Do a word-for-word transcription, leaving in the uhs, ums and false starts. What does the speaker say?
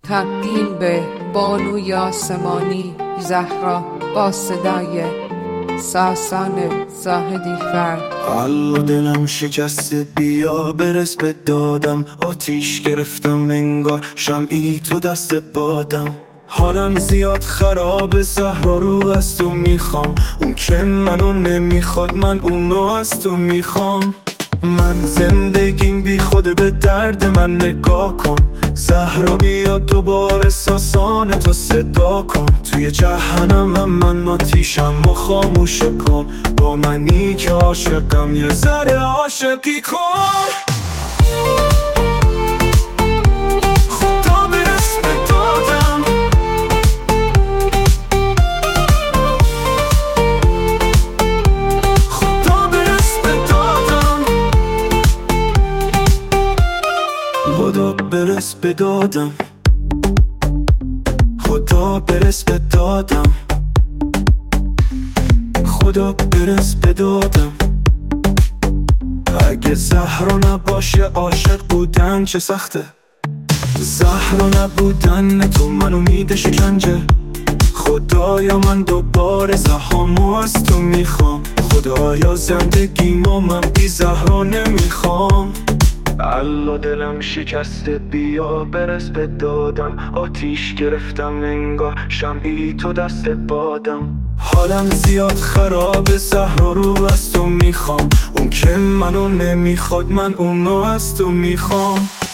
تقدیم به بانوی آسمانی زهرا با صدای ساسان زاهدی فرد. الله دلم شکسته، بیا برس به دادم. آتیش گرفتم انگار شمعی تو دست بادم. حالم زیاد خراب، زهرا رو از تو میخوام. اون که منو نمیخواد، من اونو از تو میخوام. من زندگیم بی خود، به درد من نگاه کن. زهرا بیا دوباره ساسان تو صدا کن. توی جهنمم من آتیشم و خاموش کن. با منی که عاشقم یه ذره عاشقی کن. خدا برس به دادم. خدا برس به دادم. خدا برس به دادم. خدا برس به دادم. خدا برس به دادم. اگه زهرا نباشه عاشق بودن چه سخته. زهرا نبودن تو منو میده شکنجه. خدایا من دوباره زهامو از تو میخوام. خدایا زندگیمو من بی زهرا نمیخوام. الله دلم شکسته، بیا برس به دادم. آتیش گرفتم انگار شمعی تو دست بادم. حالم زیاد خراب، زهرا رو از تو میخوام. اون که منو نمیخواد، من اونو از تو میخوام.